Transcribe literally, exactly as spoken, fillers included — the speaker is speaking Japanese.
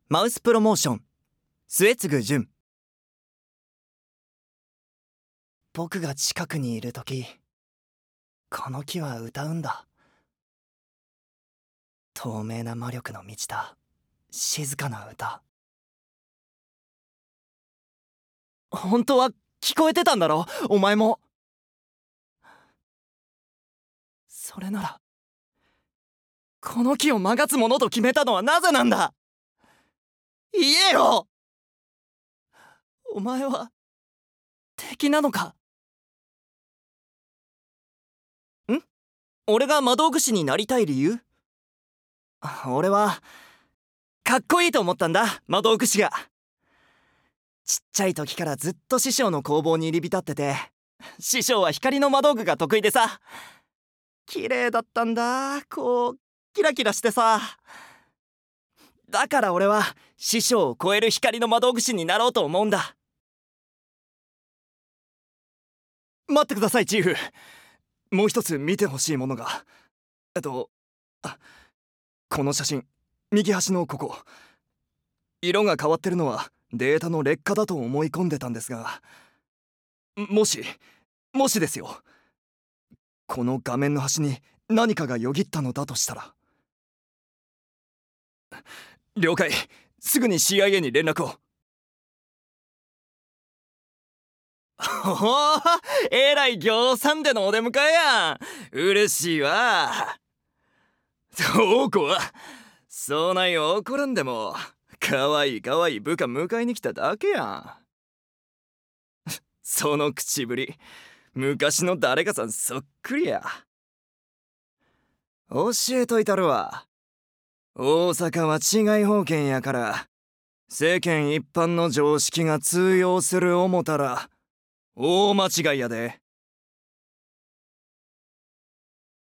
マウスプロモーション末次純。僕が近くにいるとき、この木は歌うんだ。透明な魔力の満ちた静かな歌。本当は聞こえてたんだろ、お前も。それならこの木を曲がつものと決めたのはなぜなんだ。言えよ。お前は敵なのか。ん？俺が魔導具師になりたい理由？俺はかっこいいと思ったんだ、魔導具師が。ちっちゃい時からずっと師匠の工房に入り浸ってて、師匠は光の魔道具が得意でさ、綺麗だったんだ。こうキラキラしてさ。だから俺は師匠を超える光の魔道具師になろうと思うんだ。待ってくださいチーフ、もう一つ見てほしいものが。えっとあこの写真、右端のここ、色が変わってるのはデータの劣化だと思い込んでたんですが、もしもしですよ、この画面の端に何かがよぎったのだとしたら。了解、すぐに シーアイエー に連絡を。おお、えらい行さんでのお出迎えやん。嬉しいわ。そうこはそない怒らんでも、かわいいかわいい部下迎えに来ただけやん。その口ぶり、昔の誰かさんそっくりや。教えといたるわ。大阪は治外法権やから、世間一般の常識が通用する思たら大間違いやで。